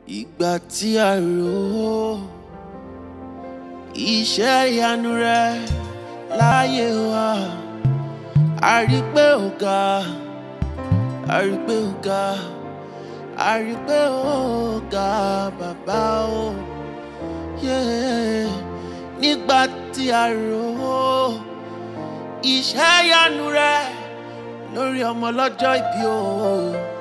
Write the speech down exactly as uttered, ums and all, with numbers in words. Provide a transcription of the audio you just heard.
ìgbà tí a rò ó iṣẹ́ ìyanu rẹ láyé wa a rí pé ó ga a rí pé ó ga a rí pé ó ga bàbá o yeah. Nígbà tí a rò ó iṣẹ́ ìyanu rẹ lórí ọmọ lọ́jọ́ ìbí o.